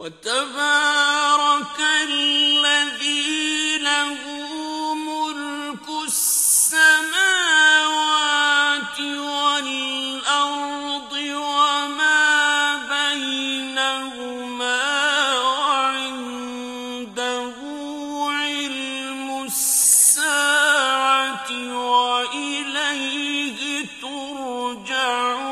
وتبارك الذي له ملك السماوات والأرض وما بينهما وعنده علم الساعة وإليه ترجعون